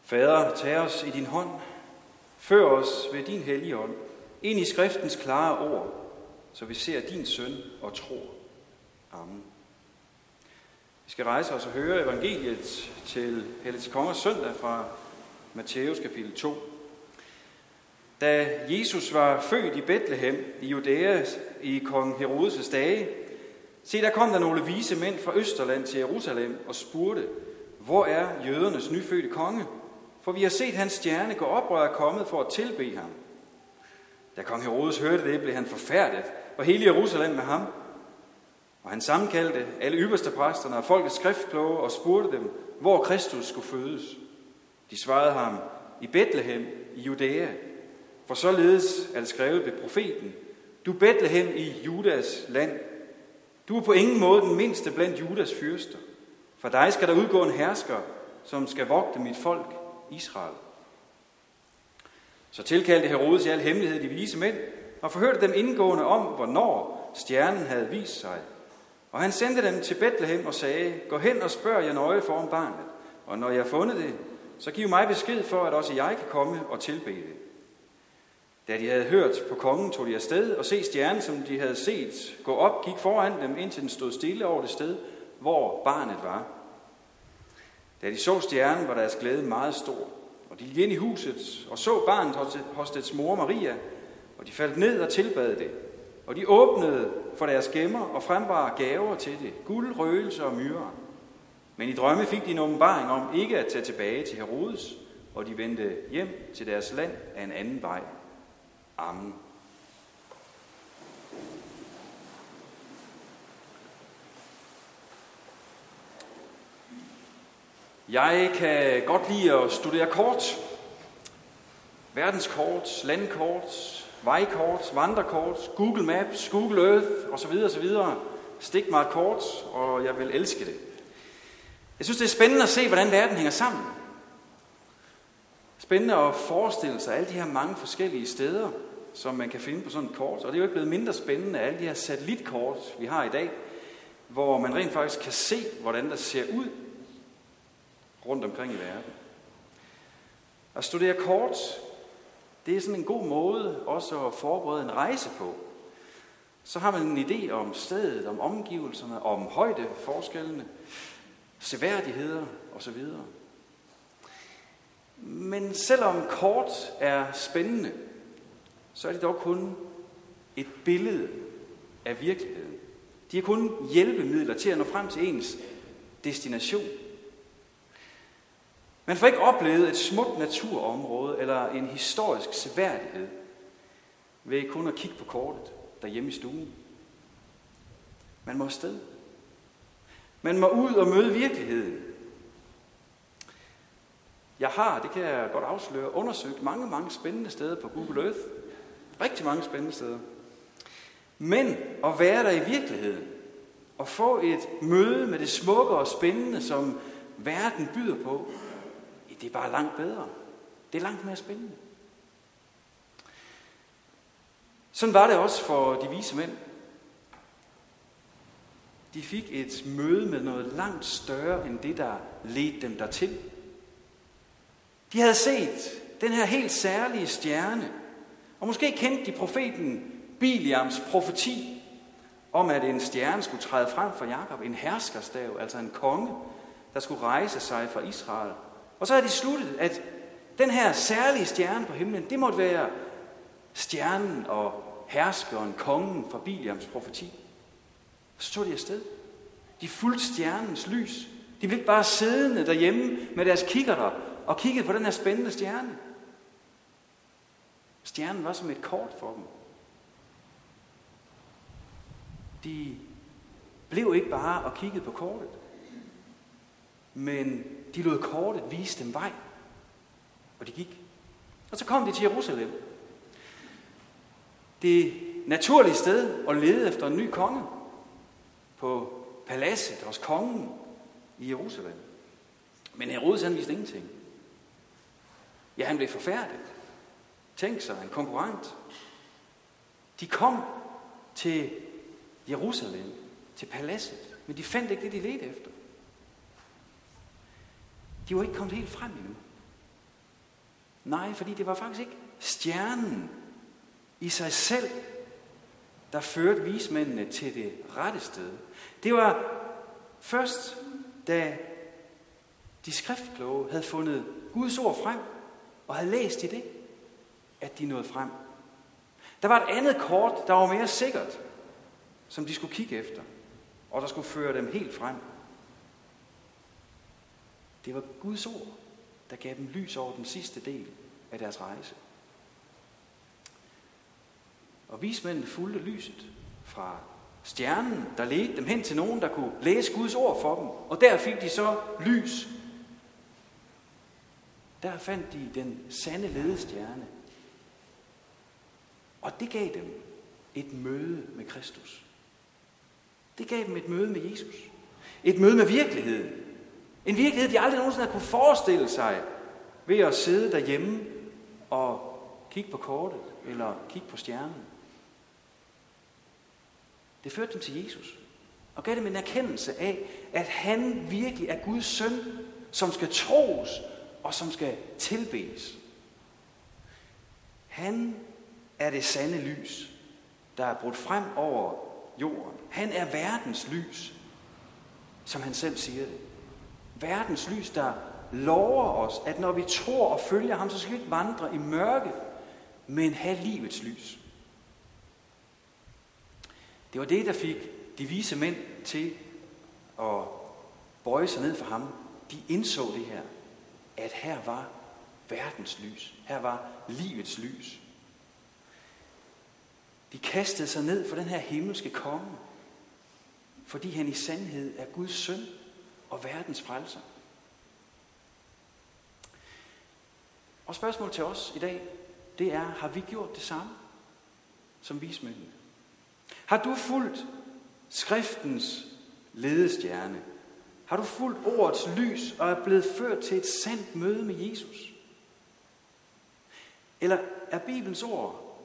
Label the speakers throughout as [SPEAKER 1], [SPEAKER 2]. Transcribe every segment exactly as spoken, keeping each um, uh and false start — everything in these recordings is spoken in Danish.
[SPEAKER 1] Fader, tag os i din hånd. Før os ved din hellige ånd ind i skriftens klare ord, så vi ser din søn og tror. Amen. Vi skal rejse os og høre evangeliet til Hellig Kongers søndag fra Matthæus kapitel to. Da Jesus var født i Betlehem i Judæa i kong Herodes' dage, se, der kom der nogle vise mænd fra Østerland til Jerusalem og spurgte, hvor er jødernes nyfødte konge? For vi har set hans stjerne gå op og er kommet for at tilbede ham. Da kong Herodes hørte det, blev han forfærdet, og hele Jerusalem med ham. Og han sammenkaldte alle ypperste præsterne og folkets skriftkloge og spurgte dem, hvor Kristus skulle fødes. De svarede ham, i Betlehem i Judæa. For således er det skrevet ved profeten, du Betlehem i Judas land. Du er på ingen måde den mindste blandt Judas fyrster. For dig skal der udgå en hersker, som skal vogte mit folk, Israel. Så tilkaldte Herodes i al hemmelighed de vise mænd, og forhørte dem indgående om, hvornår stjernen havde vist sig. Og han sendte dem til Betlehem og sagde, gå hen og spørg jer nøje for om barnet, og når jeg har fundet det, så giv mig besked for, at også jeg kan komme og tilbede det. Da de havde hørt på kongen, tog de afsted, og se stjernen, som de havde set gå op, gik foran dem, indtil den stod stille over det sted, hvor barnet var. Da de så stjernen, var deres glæde meget stor, og de gik ind i huset og så barnet hos dets mor Maria, og de faldt ned og tilbad det. Og de åbnede for deres gemmer og frembar gaver til det, guld, røgelse og myrer. Men i drømme fik de en åbenbaring om ikke at tage tilbage til Herodes, og de vendte hjem til deres land af en anden vej. Amen. Jeg kan godt lide at studere kort. Verdenskort, landkort, vejkort, vandrekort, Google Maps, Google Earth osv. osv. Stik mig et kort, og jeg vil elske det. Jeg synes, det er spændende at se, hvordan verden hænger sammen. Spændende at forestille sig alle de her mange forskellige steder, som man kan finde på sådan et kort. Og det er jo ikke blevet mindre spændende af alle de her satellitkort, vi har i dag, hvor man rent faktisk kan se, hvordan der ser ud rundt omkring i verden. At studere kort, det er sådan en god måde også at forberede en rejse på. Så har man en idé om stedet, om omgivelserne, om højdeforskellene, seværdigheder osv. Men selvom kort er spændende, så er det dog kun et billede af virkeligheden. De er kun hjælpemidler til at nå frem til ens destination. Man får ikke oplevet et smukt naturområde eller en historisk seværdighed ved kun at kigge på kortet derhjemme i stuen. Man må afsted. Man må ud og møde virkeligheden. Jeg har, det kan jeg godt afsløre, undersøgt mange, mange spændende steder på Google Earth. Rigtig mange spændende steder. Men at være der i virkeligheden og få et møde med det smukke og spændende, som verden byder på, det er bare langt bedre. Det er langt mere spændende. Sådan var det også for de vise mænd. De fik et møde med noget langt større end det, der ledte dem dertil. De havde set den her helt særlige stjerne, og måske kendte de profeten Biliams profeti om, at en stjerne skulle træde frem for Jakob, en herskerstav, altså en konge, der skulle rejse sig fra Israel. Og så havde de sluttet, at den her særlige stjerne på himlen, det måtte være stjernen og herskeren, kongen fra Biliams profeti. Så tog de afsted. De fulgte stjernens lys. De blev ikke bare siddende derhjemme med deres kikkerter og kiggede på den her spændende stjerne. Stjernen var som et kort for dem. De blev ikke bare og kiggede på kortet, men de lod kortet vise dem vej, og de gik. Og så kom de til Jerusalem. Det naturlige sted at lede efter en ny konge på paladset hos kongen i Jerusalem. Men Herodes han vidste ingenting. Ja, han blev forfærdet. Tænk sig, en konkurrent. De kom til Jerusalem, til paladset, men de fandt ikke det, de ledte efter. De var ikke kommet helt frem endnu. Nej, fordi det var faktisk ikke stjernen i sig selv, der førte vismændene til det rette sted. Det var først, da de skriftkloge havde fundet Guds ord frem, og havde læst i det, at de nåede frem. Der var et andet kort, der var mere sikkert, som de skulle kigge efter, og der skulle føre dem helt frem. Det var Guds ord, der gav dem lys over den sidste del af deres rejse. Og vismændene fulgte lyset fra stjernen, der ledte dem hen til nogen, der kunne læse Guds ord for dem. Og der fik de så lys. Der fandt de den sande ledestjerne. Og det gav dem et møde med Kristus. Det gav dem et møde med Jesus. Et møde med virkeligheden. En virkelighed, de aldrig nogensinde havde kunne forestille sig ved at sidde derhjemme og kigge på kortet eller kigge på stjernen. Det førte dem til Jesus og gav dem en erkendelse af, at han virkelig er Guds søn, som skal tros og som skal tilbedes. Han er det sande lys, der er brudt frem over jorden. Han er verdens lys, som han selv siger det. Verdens lys, der lover os, at når vi tror og følger ham, så skal vi ikke vandre i mørke, men have livets lys. Det var det, der fik de vise mænd til at bøje sig ned for ham. De indså det her, at her var verdens lys. Her var livets lys. De kastede sig ned for den her himmelske konge, fordi han i sandhed er Guds søn og verdens frelser. Og spørgsmålet til os i dag, det er, har vi gjort det samme som vismændene? Har du fulgt skriftens ledestjerne? Har du fulgt ordets lys og er blevet ført til et sandt møde med Jesus? Eller er Bibelens ord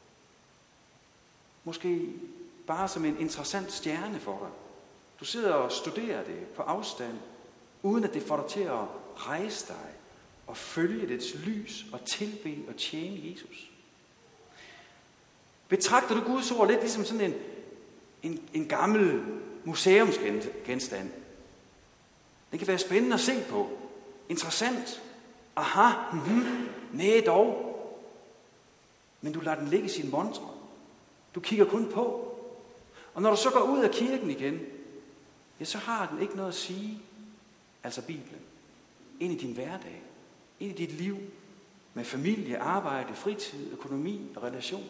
[SPEAKER 1] måske bare som en interessant stjerne for dig? Du sidder og studerer det på afstand, uden at det får dig til at rejse dig og følge dets lys og tilbede og tjene Jesus. Betragter du Guds ord lidt ligesom sådan en, en, en gammel museumsgenstand? Det kan være spændende at se på. Interessant. Aha, mm-hmm, næh dog. Men du lader den ligge i sin montre. Du kigger kun på. Og når du så går ud af kirken igen, ja, så har den ikke noget at sige, altså Bibelen, ind i din hverdag, ind i dit liv, med familie, arbejde, fritid, økonomi og relation.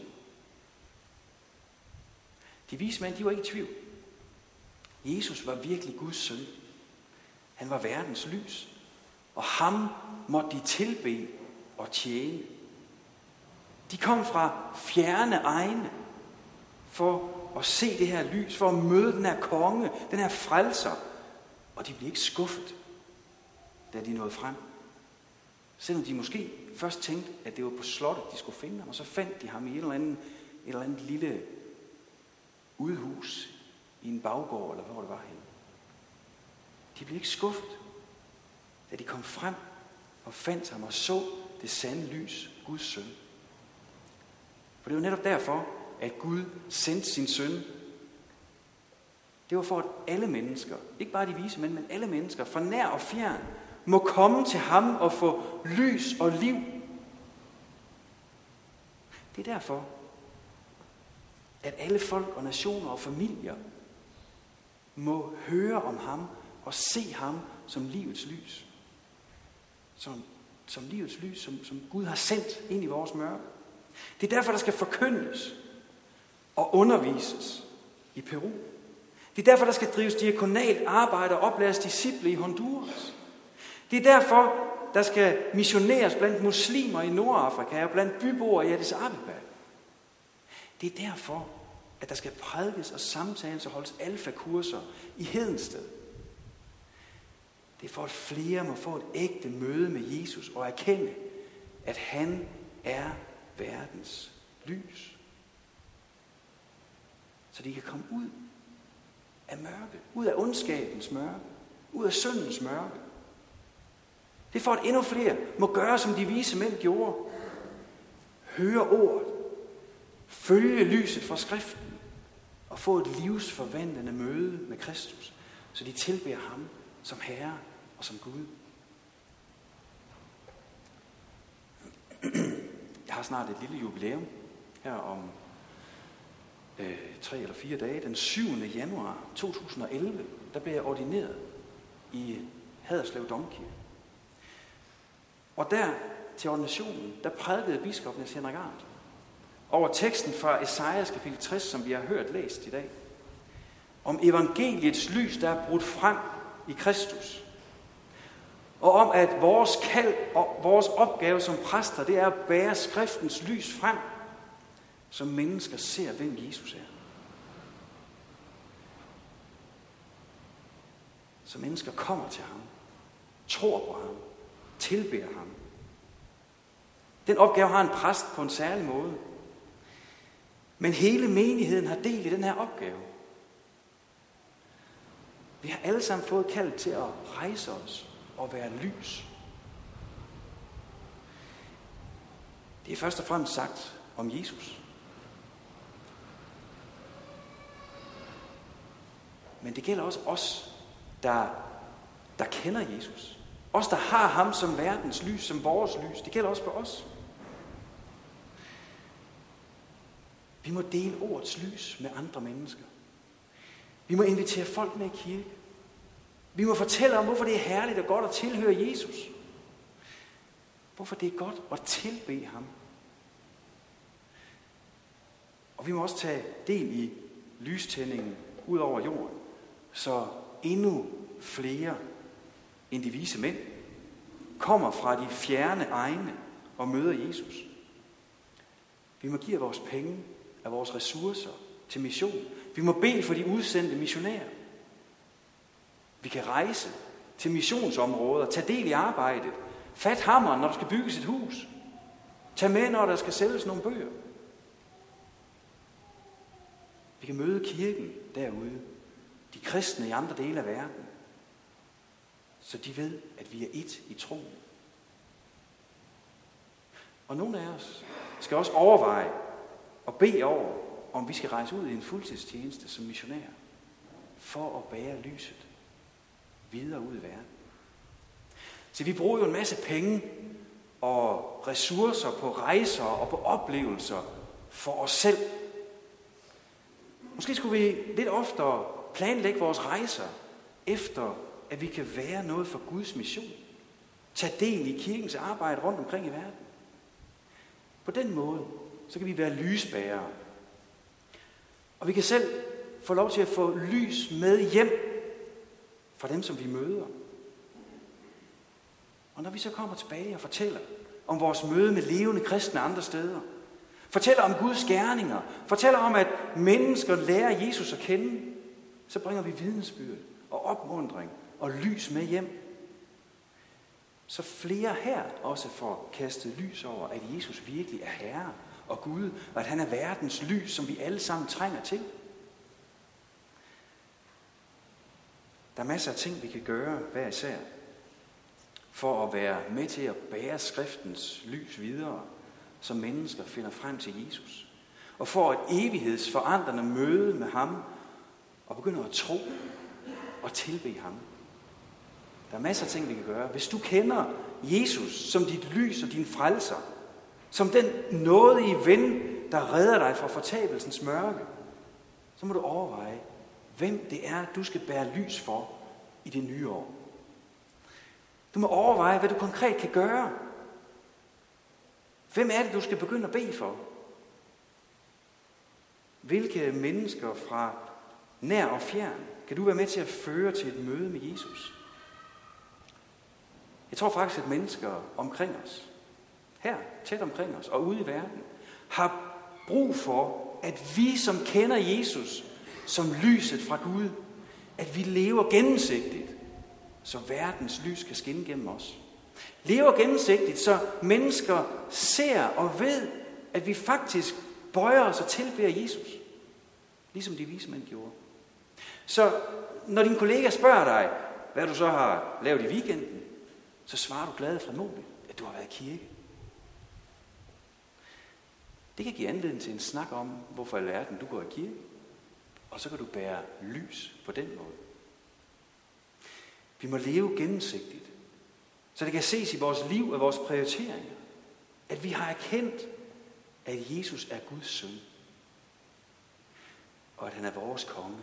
[SPEAKER 1] De vise mænd, de var ikke i tvivl. Jesus var virkelig Guds søn. Han var verdens lys, og ham måtte de tilbede og tjene. De kom fra fjerne egne for at se det her lys, for at møde den her konge, den her frelser. Og de blev ikke skuffet, da de nåede frem. Selvom de måske først tænkte, at det var på slottet, de skulle finde ham, og så fandt de ham i et eller andet, et eller andet lille udhus i en baggård, eller hvor det var henne. De blev ikke skuffet, da de kom frem og fandt ham og så det sande lys, Guds søn. For det var netop derfor, at Gud sendte sin søn. Det var for, at alle mennesker, ikke bare de vise mænd, men alle mennesker, fra nær og fjern, må komme til ham og få lys og liv. Det er derfor, at alle folk og nationer og familier må høre om ham og se ham som livets lys. Som, som livets lys, som, som Gud har sendt ind i vores mørke. Det er derfor, der skal forkyndes og undervises i Peru. Det er derfor, der skal drives diakonalt arbejde og oplæres disciple i Honduras. Det er derfor, der skal missioneres blandt muslimer i Nordafrika og blandt byboere i Addis Abeba. Det er derfor, at der skal prædikes og samtales og holdes alfakurser i Hedensted. Det er for, at flere må få et ægte møde med Jesus og erkende, at han er verdens lys. Så de kan komme ud af mørke, ud af ondskabens mørke, ud af syndens mørke. Det er for, at endnu flere må gøre, som de vise mænd gjorde. Høre ordet, følge lyset fra skriften og få et livsforvandlende møde med Kristus, så de tilbeder ham som Herre og som Gud. Jeg har snart et lille jubilæum her om øh, tre eller fire dage. Den syvende januar to tusind og elleve, der blev jeg ordineret i Haderslev Domkirke. Og der til ordinationen, der prædikede biskoppen Niels Henrik Arndt over teksten fra Esajas kapitel tres, som vi har hørt læst i dag. Om evangeliets lys, der er brudt frem i Kristus. Og om at vores kald og vores opgave som præster, det er at bære skriftens lys frem, så mennesker ser, hvem Jesus er. Så mennesker kommer til ham, tror på ham, tilbeder ham. Den opgave har en præst på en særlig måde. Men hele menigheden har del i den her opgave. Vi har alle sammen fået kald til at rejse os og være lys. Det er først og fremmest sagt om Jesus. Men det gælder også os, der, der kender Jesus. Os, der har ham som verdens lys, som vores lys. Det gælder også for os. Vi må dele ordets lys med andre mennesker. Vi må invitere folk med i kirke. Vi må fortælle om, hvorfor det er herligt og godt at tilhøre Jesus. Hvorfor det er godt at tilbede ham. Og vi må også tage del i lystændingen ud over jorden, så endnu flere end de vise mænd kommer fra de fjerne egne og møder Jesus. Vi må give vores penge, af vores ressourcer til mission. Vi må bede for de udsendte missionærer. Vi kan rejse til missionsområder, tage del i arbejdet, fat hammeren, når der skal bygges et hus, tag med, når der skal sælges nogle bøger. Vi kan møde kirken derude, de kristne i andre dele af verden, så de ved, at vi er ét i troen. Og nogle af os skal også overveje og bede over, om vi skal rejse ud i en fuldtidstjeneste som missionær, for at bære lyset videre ud i verden. Så vi bruger jo en masse penge og ressourcer på rejser og på oplevelser for os selv. Måske skulle vi lidt oftere planlægge vores rejser efter, at vi kan være noget for Guds mission. Tag del i kirkens arbejde rundt omkring i verden. På den måde, så kan vi være lysbærere. Og vi kan selv få lov til at få lys med hjem fra dem, som vi møder. Og når vi så kommer tilbage og fortæller om vores møde med levende kristne andre steder, fortæller om Guds gerninger, fortæller om, at mennesker lærer Jesus at kende, så bringer vi vidnesbyrd og opmuntring og lys med hjem. Så flere her også får kastet lys over, at Jesus virkelig er Herre og Gud, og at han er verdens lys, som vi alle sammen trænger til. Der er masser af ting, vi kan gøre hver især, for at være med til at bære skriftens lys videre, så mennesker finder frem til Jesus. Og får et evighedsforandrende møde med ham, og begynder at tro og tilbede ham. Der er masser af ting, vi kan gøre. Hvis du kender Jesus som dit lys og din frelser, som den nådige ven, der redder dig fra fortabelsens mørke, så må du overveje, hvem det er, du skal bære lys for i det nye år. Du må overveje, hvad du konkret kan gøre. Hvem er det, du skal begynde at bede for? Hvilke mennesker fra nær og fjern kan du være med til at føre til et møde med Jesus? Jeg tror faktisk, at mennesker omkring os, her tæt omkring os og ude i verden, har brug for, at vi som kender Jesus som lyset fra Gud, at vi lever gennemsigtigt, så verdens lys kan skinne gennem os. Lever gennemsigtigt, så mennesker ser og ved, at vi faktisk bøjer os og tilbeder Jesus, ligesom de vise mænd gjorde. Så når din kollega spørger dig, hvad du så har lavet i weekenden, så svarer du glad og frimodigt, at du har været i kirke. Det kan give anledning til en snak om, hvorfor i alverden du går i kirke. Og så kan du bære lys på den måde. Vi må leve gennemsigtigt, så det kan ses i vores liv og vores prioriteringer, at vi har erkendt, at Jesus er Guds søn, og at han er vores konge.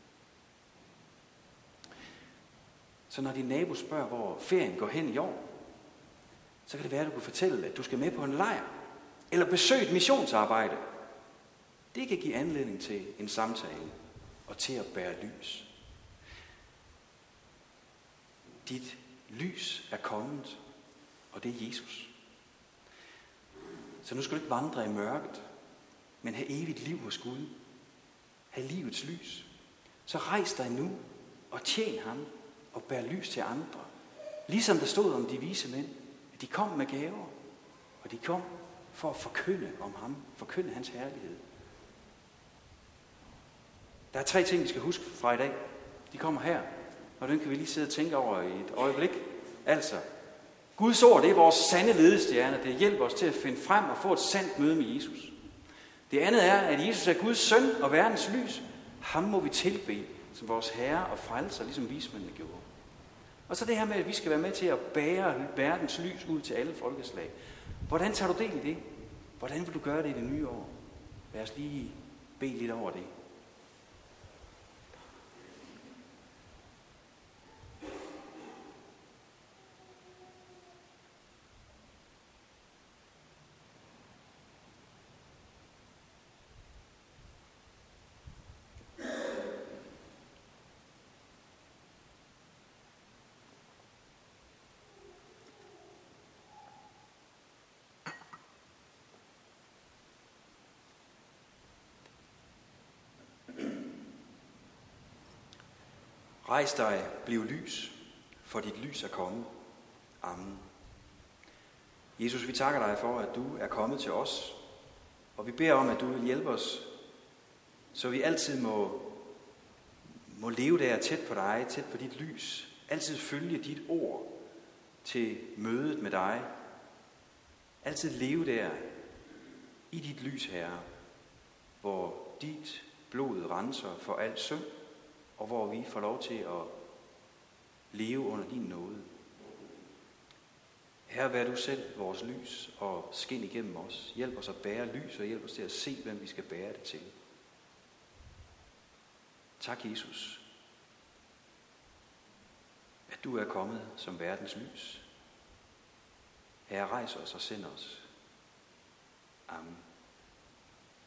[SPEAKER 1] Så når din nabo spørger, hvor ferien går hen i år, så kan det være, at du kan fortælle, at du skal med på en lejr, eller besøge et missionsarbejde. Det kan give anledning til en samtale og til at bære lys. Dit lys er kommet, og det er Jesus. Så nu skal du ikke vandre i mørket, men have evigt liv hos Gud. Have livets lys. Så rejs dig nu og tjen ham og bær lys til andre. Ligesom der stod om de vise mænd, at de kom med gaver, og de kom for at forkynde om ham, forkynde hans herlighed. Der er tre ting, vi skal huske fra i dag. De kommer her, og den kan vi lige sidde og tænke over i et øjeblik. Altså, Guds ord, det er vores sande ledestjerne. Det hjælper os til at finde frem og få et sandt møde med Jesus. Det andet er, at Jesus er Guds søn og verdens lys. Ham må vi tilbede som vores herre og frelser, ligesom vismændene gjorde. Og så det her med, at vi skal være med til at bære verdens lys ud til alle folkeslag. Hvordan tager du del i det? Hvordan vil du gøre det i det nye år? Lad os lige bede lidt over det. Rejs dig, bliv lys, for dit lys er kommet. Amen. Jesus, vi takker dig for, at du er kommet til os, og vi beder om, at du vil hjælpe os, så vi altid må, må leve der tæt på dig, tæt på dit lys. Altid følge dit ord til mødet med dig. Altid leve der i dit lys, Herre, hvor dit blod renser for al synd, og hvor vi får lov til at leve under din nåde. Herre, vær du selv vores lys og skin igennem os. Hjælp os at bære lys, og hjælp os til at se, hvem vi skal bære det til. Tak, Jesus, at du er kommet som verdens lys. Herre, rejs os og send os